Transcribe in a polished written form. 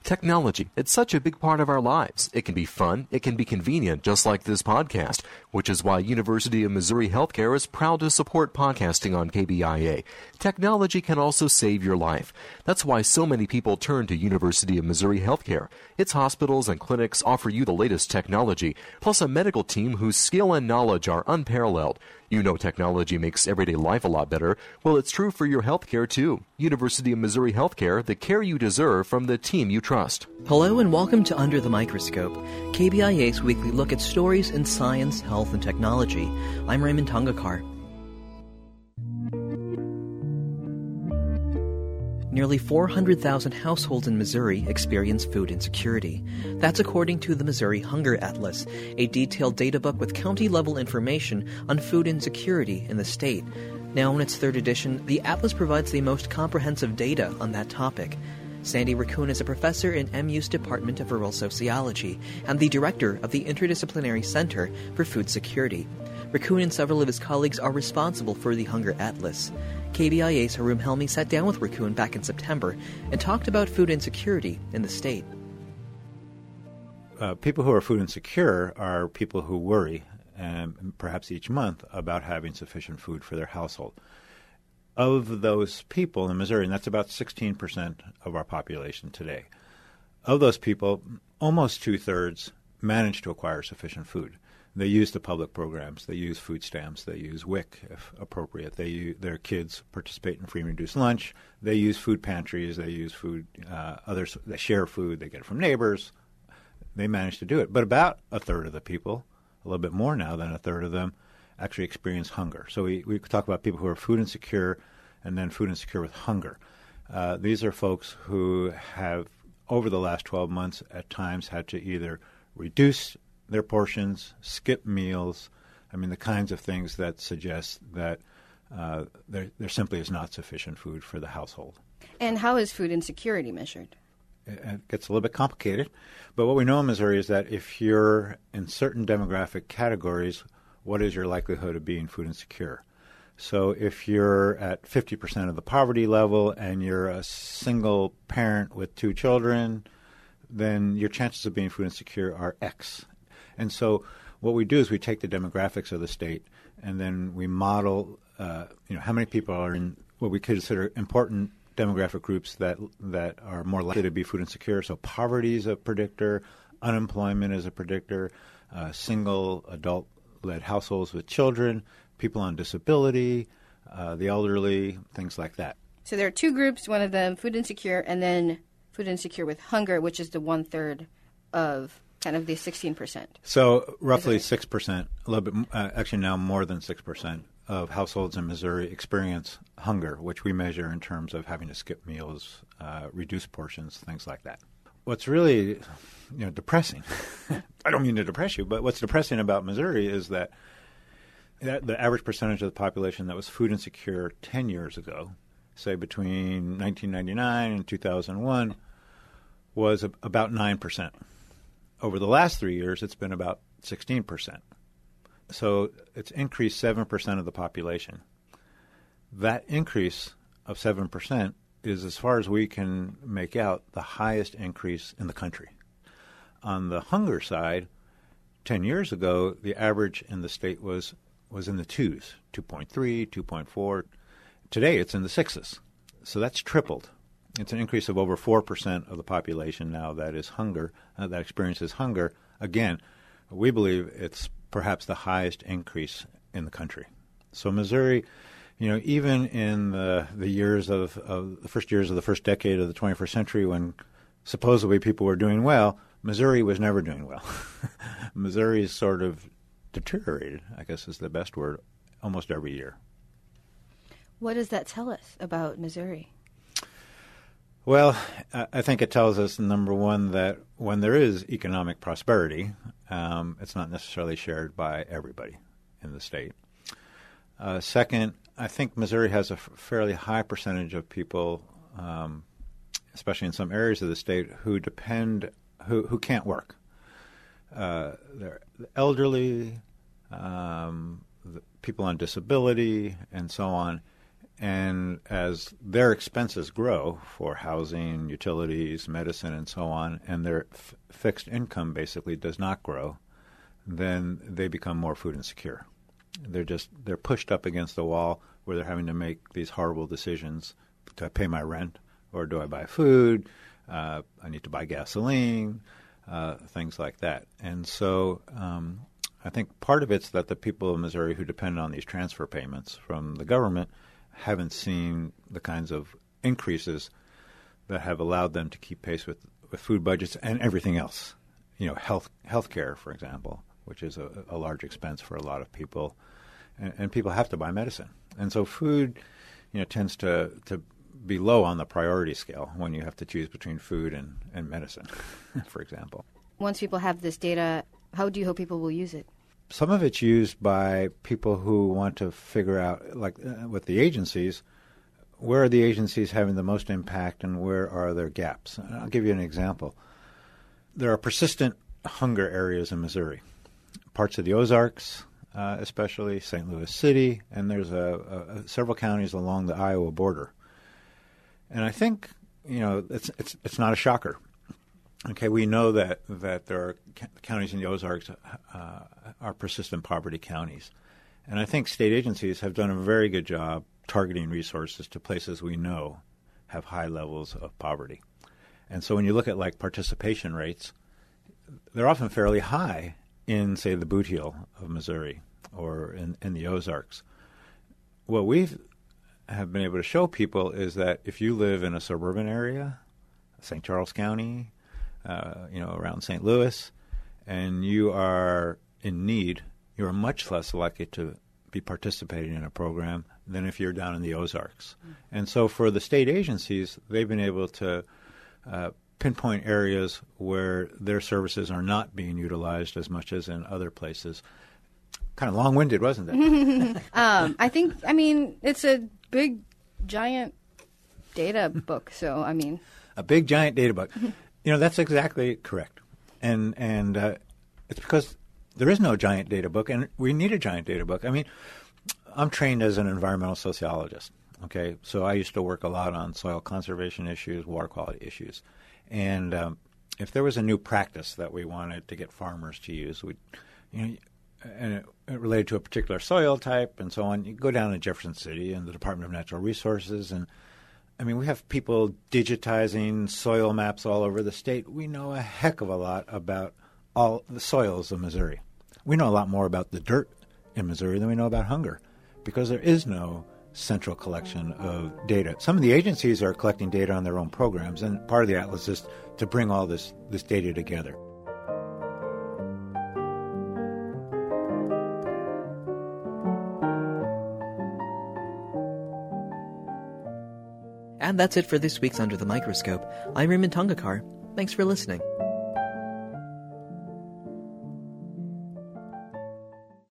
Technology, it's such a big part of our lives. It can be fun, it can be convenient, just like this podcast, which is why University of Missouri Healthcare is proud to support podcasting on KBIA. Technology can also save your life. That's why so many people turn to University of Missouri Healthcare. Its hospitals and clinics offer you the latest technology, plus a medical team whose skill and knowledge are unparalleled. You know technology makes everyday life a lot better. Well, it's true for your healthcare, too. University of Missouri Healthcare, the care you deserve from the team you trust. Hello and welcome to Under the Microscope, KBIA's weekly look at stories in science, health, and technology. I'm Raymond Tongakar. Nearly 400,000 households in Missouri experience food insecurity. That's according to the Missouri Hunger Atlas, a detailed data book with county-level information on food insecurity in the state. Now in its third edition, the Atlas provides the most comprehensive data on that topic. Sandy Raccoon is a professor in MU's Department of Rural Sociology and the director of the Interdisciplinary Center for Food Security. Raccoon and several of his colleagues are responsible for the Hunger Atlas. KBIA's Haroon Helmi sat down with Raccoon back in September and talked about food insecurity in the state. People who are food insecure are people who worry, perhaps each month, about having sufficient food for their household. Of those people in Missouri, and that's about 16% of our population today, of those people, almost two-thirds manage to acquire sufficient food. They use the public programs. They use food stamps. They use WIC if appropriate. Their kids participate in free and reduced lunch. They use food pantries. They use food. Others they share food. They get it from neighbors. They manage to do it. But about a third of the people, a little bit more now than a third of them, actually experience hunger. So we talk about people who are food insecure and then food insecure with hunger. These are folks who have, over the last 12 months, at times had to either reduce their portions, skip meals, the kinds of things that suggest that there simply is not sufficient food for the household. And how is food insecurity measured? It gets a little bit complicated, but what we know in Missouri is that if you're in certain demographic categories, what is your likelihood of being food insecure? So if you're at 50% of the poverty level and you're a single parent with 2 children, then your chances of being food insecure are X. And so what we do is we take the demographics of the state and then we model, how many people are in what we consider important demographic groups that are more likely to be food insecure. So poverty is a predictor, unemployment is a predictor, single adult-led households with children, people on disability, the elderly, things like that. So there are 2 groups, one of them food insecure and then food insecure with hunger, which is the 1/3 of kind of the 16%. So roughly 6%, a little bit, actually now more than 6% of households in Missouri experience hunger, which we measure in terms of having to skip meals, reduce portions, things like that. What's really depressing, I don't mean to depress you, but what's depressing about Missouri is that the average percentage of the population that was food insecure 10 years ago, say between 1999 and 2001, was about 9%. Over the last 3 years, it's been about 16%. So it's increased 7% of the population. That increase of 7% is, as far as we can make out, the highest increase in the country. On the hunger side, 10 years ago, the average in the state was in the 2s, 2.3, 2.4. Today, it's in the 6s. So that's tripled. It's an increase of over 4% of the population now that is hunger, that experiences hunger. Again, we believe it's perhaps the highest increase in the country. So Missouri, even in the years of the first years of the first decade of the 21st century, when supposedly people were doing well, Missouri was never doing well. Missouri sort of deteriorated, I guess is the best word, almost every year. What does that tell us about Missouri? Well, I think it tells us, number one, that when there is economic prosperity, it's not necessarily shared by everybody in the state. Second, I think Missouri has a fairly high percentage of people, especially in some areas of the state, who can't work. They're the elderly, the people on disability, and so on. And as their expenses grow for housing, utilities, medicine, and so on, and their fixed income basically does not grow, then they become more food insecure. They're pushed up against the wall where they're having to make these horrible decisions. Do I pay my rent, or do I buy food? I need to buy gasoline, things like that. And so I think part of it's that the people of Missouri who depend on these transfer payments from the government haven't seen the kinds of increases that have allowed them to keep pace with food budgets and everything else. Health care, for example, which is a large expense for a lot of people, and people have to buy medicine. And so food, tends to be low on the priority scale when you have to choose between food and medicine, for example. Once people have this data, how do you hope people will use it? Some of it's used by people who want to figure out, like with the agencies, where are the agencies having the most impact and where are their gaps? And I'll give you an example. There are persistent hunger areas in Missouri, parts of the Ozarks, especially St. Louis City, and there's several counties along the Iowa border. And I think, it's not a shocker. Okay, we know that there are counties in the Ozarks are persistent poverty counties. And I think state agencies have done a very good job targeting resources to places we know have high levels of poverty. And so when you look at like participation rates, they're often fairly high in, say, the Boot Heel of Missouri or in the Ozarks. What we have been able to show people is that if you live in a suburban area, St. Charles County, around St. Louis, and you are in need, you are much less likely to be participating in a program than if you're down in the Ozarks. Mm. And so for the state agencies, they've been able to pinpoint areas where their services are not being utilized as much as in other places. Kind of long-winded, wasn't it? It's a big, giant data book, so, A big, giant data book. That's exactly correct. And it's because there is no giant data book, and we need a giant data book. I'm trained as an environmental sociologist, okay? So I used to work a lot on soil conservation issues, water quality issues. And if there was a new practice that we wanted to get farmers to use, and it related to a particular soil type and so on, you go down to Jefferson City and the Department of Natural Resources, and we have people digitizing soil maps all over the state. We know a heck of a lot about all the soils of Missouri. We know a lot more about the dirt in Missouri than we know about hunger because there is no central collection of data. Some of the agencies are collecting data on their own programs, and part of the atlas is to bring all this data together. And that's it for this week's Under the Microscope. I'm Raymond Tongakar. Thanks for listening.